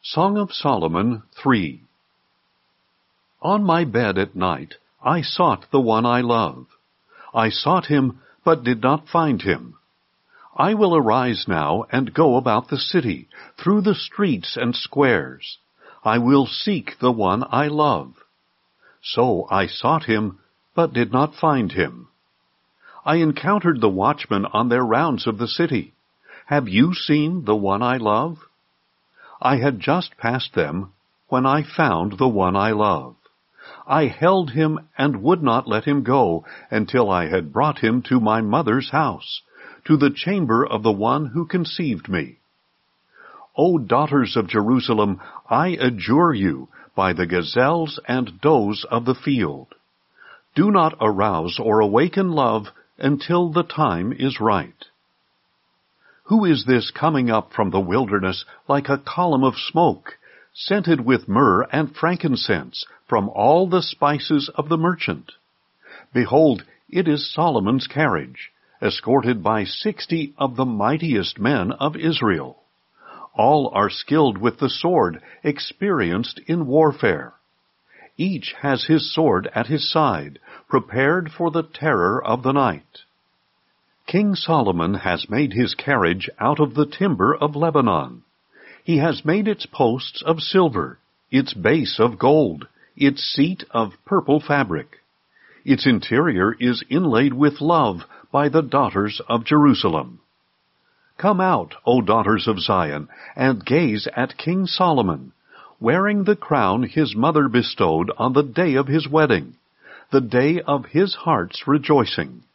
Song of Solomon 3. On my bed at night I sought the one I love. I sought him, but did not find him. I will arise now and go about the city, through the streets and squares. I will seek the one I love. So I sought him, but did not find him. I encountered the watchmen on their rounds of the city. Have you seen the one I love? I had just passed them when I found the one I love. I held him and would not let him go until I had brought him to my mother's house, to the chamber of the one who conceived me. O daughters of Jerusalem, I adjure you by the gazelles and does of the field. Do not arouse or awaken love until the time is right. Who is this coming up from the wilderness like a column of smoke, scented with myrrh and frankincense from all the spices of the merchant? Behold, it is Solomon's carriage, escorted by 60 of the mightiest men of Israel. All are skilled with the sword, experienced in warfare. Each has his sword at his side, prepared for the terror of the night. King Solomon has made his carriage out of the timber of Lebanon. He has made its posts of silver, its base of gold, its seat of purple fabric. Its interior is inlaid with love by the daughters of Jerusalem. Come out, O daughters of Zion, and gaze at King Solomon, wearing the crown his mother bestowed on the day of his wedding, the day of his heart's rejoicing.